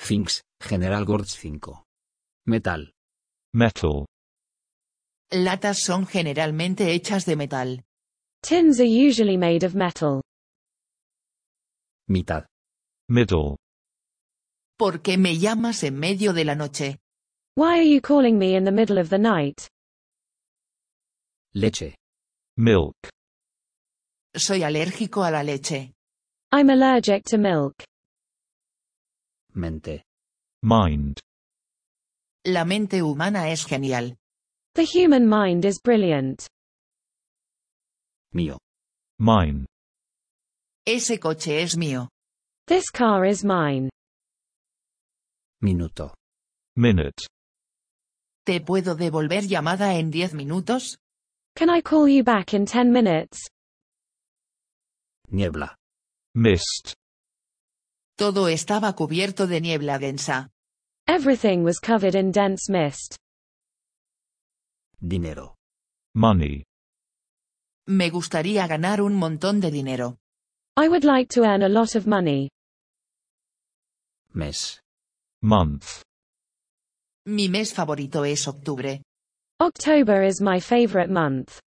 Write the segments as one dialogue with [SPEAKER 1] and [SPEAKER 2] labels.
[SPEAKER 1] Things, General Goods 5. Metal.
[SPEAKER 2] Metal.
[SPEAKER 3] Latas son generalmente hechas de metal.
[SPEAKER 4] Tins are usually made of metal.
[SPEAKER 1] Mitad.
[SPEAKER 2] Middle.
[SPEAKER 3] ¿Por qué me llamas en medio de la noche?
[SPEAKER 4] Why are you calling me in the middle of the night?
[SPEAKER 1] Leche.
[SPEAKER 2] Milk.
[SPEAKER 3] Soy alérgico a la leche.
[SPEAKER 4] I'm allergic to milk.
[SPEAKER 1] Mente.
[SPEAKER 2] Mind.
[SPEAKER 3] La mente humana es genial.
[SPEAKER 4] The human mind is brilliant.
[SPEAKER 1] Mío.
[SPEAKER 2] Mine.
[SPEAKER 3] Ese coche es mío.
[SPEAKER 4] This car is mine.
[SPEAKER 1] Minuto.
[SPEAKER 2] Minute.
[SPEAKER 3] ¿Te puedo devolver llamada en 10 minutos?
[SPEAKER 4] Can I call you back in 10 minutes?
[SPEAKER 1] Niebla.
[SPEAKER 2] Mist.
[SPEAKER 3] Todo estaba cubierto de niebla densa.
[SPEAKER 4] Everything was covered in dense mist.
[SPEAKER 1] Dinero.
[SPEAKER 2] Money.
[SPEAKER 3] Me gustaría ganar un montón de dinero.
[SPEAKER 4] I would like to earn a lot of money.
[SPEAKER 1] Mes.
[SPEAKER 2] Month.
[SPEAKER 3] Mi mes favorito es octubre.
[SPEAKER 4] October is my favorite month.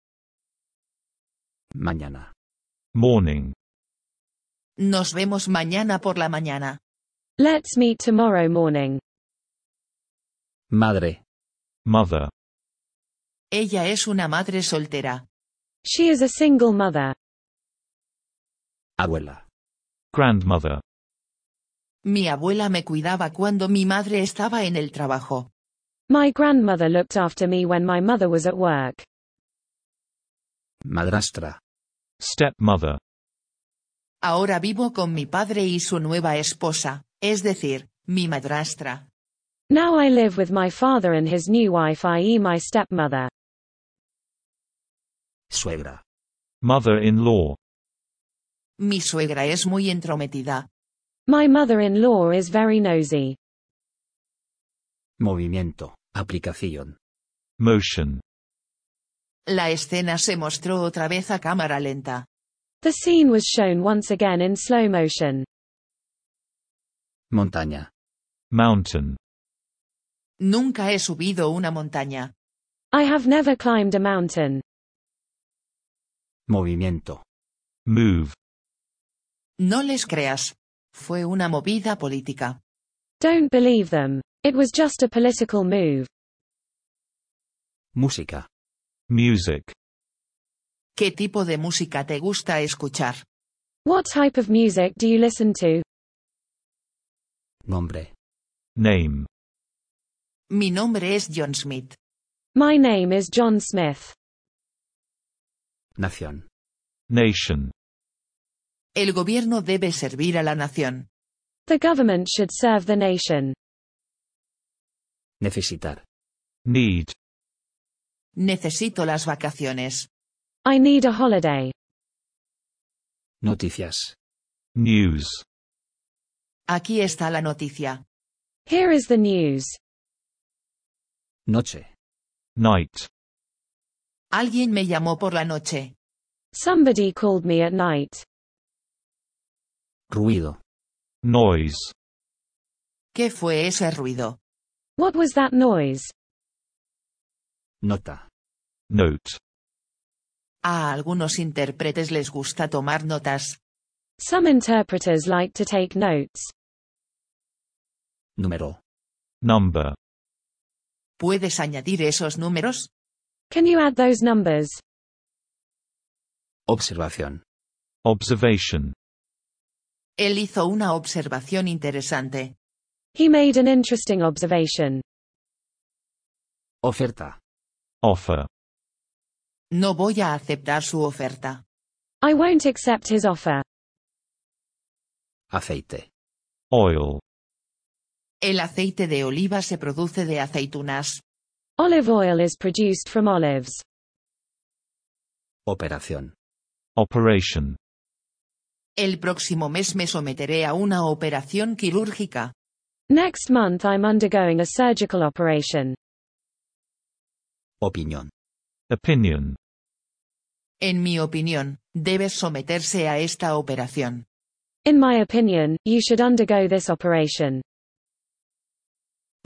[SPEAKER 1] Mañana.
[SPEAKER 2] Morning.
[SPEAKER 3] Nos vemos mañana por la mañana.
[SPEAKER 4] Let's meet tomorrow morning.
[SPEAKER 1] Madre.
[SPEAKER 2] Mother.
[SPEAKER 3] Ella es una madre soltera.
[SPEAKER 4] She is a single mother.
[SPEAKER 1] Abuela.
[SPEAKER 2] Grandmother.
[SPEAKER 3] Mi abuela me cuidaba cuando mi madre estaba en el trabajo.
[SPEAKER 4] My grandmother looked after me when my mother was at work.
[SPEAKER 1] Madrastra.
[SPEAKER 2] Stepmother.
[SPEAKER 3] Ahora vivo con mi padre y su nueva esposa, es decir, mi madrastra.
[SPEAKER 4] Now I live with my father and his new wife, i.e. my stepmother.
[SPEAKER 1] Suegra.
[SPEAKER 2] Mother-in-law.
[SPEAKER 3] Mi suegra es muy entrometida.
[SPEAKER 4] My mother-in-law is very nosy.
[SPEAKER 1] Movimiento. Aplicación.
[SPEAKER 2] Motion.
[SPEAKER 3] La escena se mostró otra vez a cámara lenta.
[SPEAKER 4] The scene was shown once again in slow motion.
[SPEAKER 1] Montaña.
[SPEAKER 2] Mountain.
[SPEAKER 3] Nunca he subido una montaña.
[SPEAKER 4] I have never climbed a mountain.
[SPEAKER 1] Movimiento.
[SPEAKER 2] Move.
[SPEAKER 3] No les creas. Fue una movida política.
[SPEAKER 4] Don't believe them. It was just a political move.
[SPEAKER 1] Música.
[SPEAKER 2] Music.
[SPEAKER 3] ¿Qué tipo de música te gusta escuchar?
[SPEAKER 4] What type of music do you listen to?
[SPEAKER 1] Nombre.
[SPEAKER 2] Name.
[SPEAKER 3] Mi nombre es John Smith.
[SPEAKER 4] My name is John Smith.
[SPEAKER 1] Nación.
[SPEAKER 2] Nation.
[SPEAKER 3] El gobierno debe servir a la nación.
[SPEAKER 4] The government should serve the nation.
[SPEAKER 1] Necesitar.
[SPEAKER 2] Need.
[SPEAKER 3] Necesito las vacaciones.
[SPEAKER 4] I need a holiday.
[SPEAKER 1] Noticias.
[SPEAKER 2] News.
[SPEAKER 3] Aquí está la noticia.
[SPEAKER 4] Here is the news.
[SPEAKER 1] Noche.
[SPEAKER 2] Night.
[SPEAKER 3] Alguien me llamó por la noche.
[SPEAKER 4] Somebody called me at night.
[SPEAKER 1] Ruido.
[SPEAKER 2] Noise.
[SPEAKER 3] ¿Qué fue ese ruido?
[SPEAKER 4] What was that noise?
[SPEAKER 1] Nota.
[SPEAKER 2] Note.
[SPEAKER 3] A algunos intérpretes les gusta tomar notas.
[SPEAKER 4] Some interpreters like to take notes.
[SPEAKER 1] Número.
[SPEAKER 2] Number.
[SPEAKER 3] ¿Puedes añadir esos números?
[SPEAKER 4] Can you add those numbers?
[SPEAKER 1] Observación.
[SPEAKER 2] Observation.
[SPEAKER 3] Él hizo una observación interesante.
[SPEAKER 4] He made an interesting observation.
[SPEAKER 1] Oferta.
[SPEAKER 2] Offer.
[SPEAKER 3] No voy a aceptar su oferta.
[SPEAKER 4] I won't accept his offer.
[SPEAKER 1] Aceite.
[SPEAKER 2] Oil.
[SPEAKER 3] El aceite de oliva se produce de aceitunas.
[SPEAKER 4] Olive oil is produced from olives.
[SPEAKER 1] Operación.
[SPEAKER 2] Operation.
[SPEAKER 3] El próximo mes me someteré a una operación quirúrgica.
[SPEAKER 4] Next month I'm undergoing a surgical operation.
[SPEAKER 1] Opinión.
[SPEAKER 2] Opinion.
[SPEAKER 3] En mi opinión, debes someterse a esta operación.
[SPEAKER 4] In my opinion, you should undergo this operation.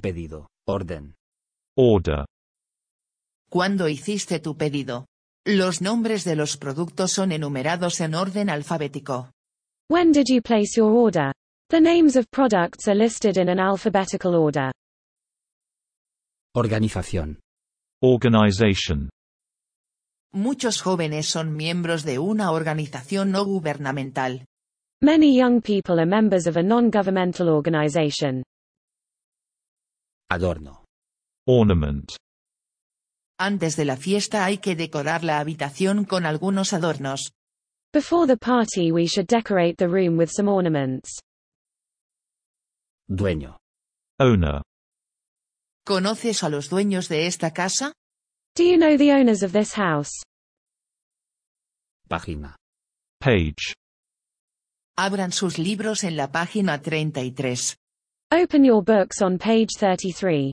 [SPEAKER 1] Pedido, orden.
[SPEAKER 2] Order.
[SPEAKER 3] ¿Cuándo hiciste tu pedido? Los nombres de los productos son enumerados en orden alfabético.
[SPEAKER 4] When did you place your order? The names of products are listed in an alphabetical order.
[SPEAKER 1] Organización.
[SPEAKER 2] Organization.
[SPEAKER 3] Muchos jóvenes son miembros de una organización no gubernamental.
[SPEAKER 4] Many young people are members of a non-governmental organization.
[SPEAKER 1] Adorno.
[SPEAKER 2] Ornament.
[SPEAKER 3] Antes de la fiesta hay que decorar la habitación con algunos adornos.
[SPEAKER 4] Before the party we should decorate the room with some ornaments.
[SPEAKER 1] Dueño.
[SPEAKER 2] Owner.
[SPEAKER 3] ¿Conoces a los dueños de esta casa?
[SPEAKER 4] Do you know the owners of this house?
[SPEAKER 1] Página.
[SPEAKER 2] Page.
[SPEAKER 3] Abran sus libros en la página 33.
[SPEAKER 4] Open your books on page 33.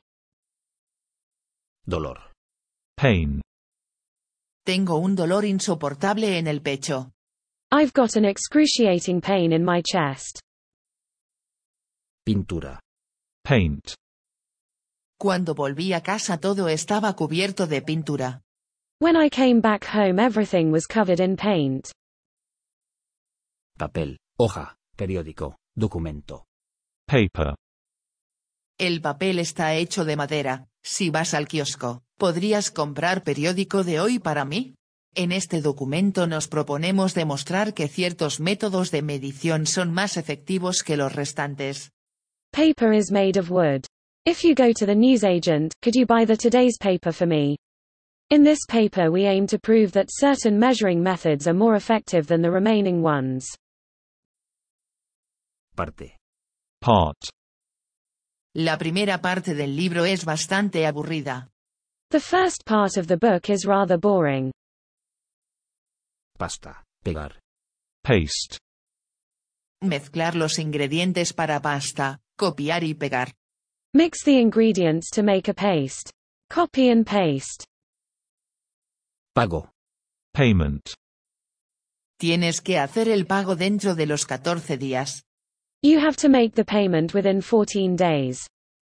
[SPEAKER 1] Dolor.
[SPEAKER 2] Pain.
[SPEAKER 3] Tengo un dolor insoportable en el pecho.
[SPEAKER 4] I've got an excruciating pain in my chest.
[SPEAKER 1] Pintura.
[SPEAKER 2] Paint.
[SPEAKER 3] Cuando volví a casa todo estaba cubierto de pintura.
[SPEAKER 4] When I came back home everything was covered in paint.
[SPEAKER 1] Papel, hoja, periódico, documento.
[SPEAKER 2] Paper.
[SPEAKER 3] El papel está hecho de madera. Si vas al kiosco, ¿podrías comprar periódico de hoy para mí? En este documento nos proponemos demostrar que ciertos métodos de medición son más efectivos que los restantes.
[SPEAKER 4] Paper is made of wood. If you go to the newsagent, could you buy the today's paper for me? In this paper we aim to prove that certain measuring methods are more effective than the remaining ones.
[SPEAKER 1] Parte.
[SPEAKER 2] Part.
[SPEAKER 3] La primera parte del libro es bastante aburrida.
[SPEAKER 4] The first part of the book is rather boring.
[SPEAKER 1] Pasta. Pegar.
[SPEAKER 2] Paste.
[SPEAKER 3] Mezclar los ingredientes para pasta, copiar y pegar.
[SPEAKER 4] Mix the ingredients to make a paste. Copy and paste.
[SPEAKER 1] Pago.
[SPEAKER 2] Payment.
[SPEAKER 3] Tienes que hacer el pago dentro de los 14 días.
[SPEAKER 4] You have to make the payment within 14 days.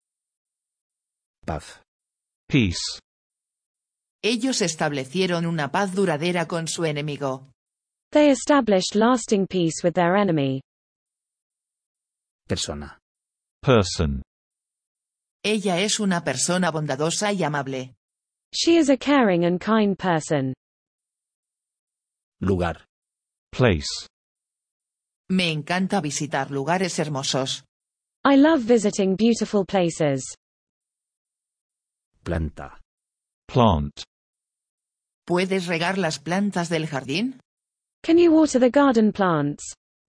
[SPEAKER 1] Paz.
[SPEAKER 2] Peace.
[SPEAKER 3] Ellos establecieron una paz duradera con su enemigo.
[SPEAKER 4] They established lasting peace with their enemy.
[SPEAKER 1] Persona.
[SPEAKER 2] Person.
[SPEAKER 3] Ella es una persona bondadosa y amable.
[SPEAKER 4] She is a caring and kind person.
[SPEAKER 1] Lugar.
[SPEAKER 2] Place.
[SPEAKER 3] Me encanta visitar lugares hermosos.
[SPEAKER 4] I love visiting beautiful places.
[SPEAKER 1] Planta.
[SPEAKER 2] Plant.
[SPEAKER 3] ¿Puedes regar las plantas del jardín?
[SPEAKER 4] Can you water the garden plants?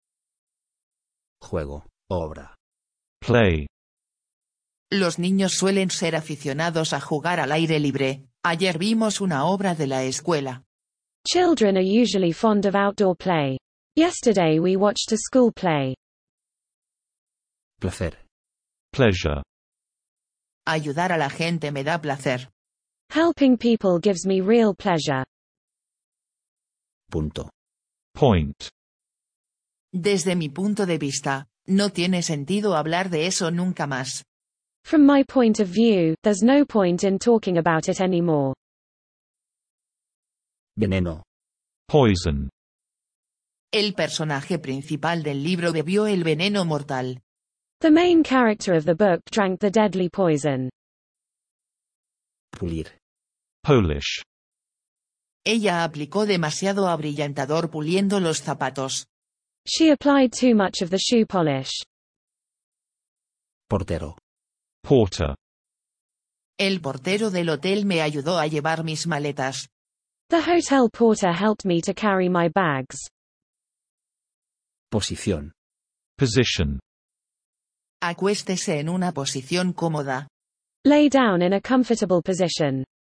[SPEAKER 1] Juego. Obra.
[SPEAKER 2] Play.
[SPEAKER 3] Los niños suelen ser aficionados a jugar al aire libre. Ayer vimos una obra de la escuela.
[SPEAKER 4] Children are usually fond of outdoor play. Yesterday we watched a school play.
[SPEAKER 1] Placer.
[SPEAKER 2] Pleasure.
[SPEAKER 3] Ayudar a la gente me da placer.
[SPEAKER 4] Helping people gives me real pleasure.
[SPEAKER 1] Punto.
[SPEAKER 2] Point.
[SPEAKER 3] Desde mi punto de vista, no tiene sentido hablar de eso nunca más.
[SPEAKER 4] From my point of view, there's no point in talking about it anymore.
[SPEAKER 1] Veneno.
[SPEAKER 2] Poison.
[SPEAKER 3] El personaje principal del libro bebió el veneno mortal.
[SPEAKER 4] The main character of the book drank the deadly poison.
[SPEAKER 1] Pulir.
[SPEAKER 2] Polish.
[SPEAKER 3] Ella aplicó demasiado abrillantador puliendo los zapatos.
[SPEAKER 4] She applied too much of the shoe polish.
[SPEAKER 1] Portero.
[SPEAKER 2] Porter.
[SPEAKER 3] El portero del hotel me ayudó a llevar mis maletas.
[SPEAKER 4] The hotel porter helped me to carry my bags.
[SPEAKER 1] Posición.
[SPEAKER 2] Position.
[SPEAKER 3] Acuéstese en una posición cómoda.
[SPEAKER 4] Lay down in a comfortable position.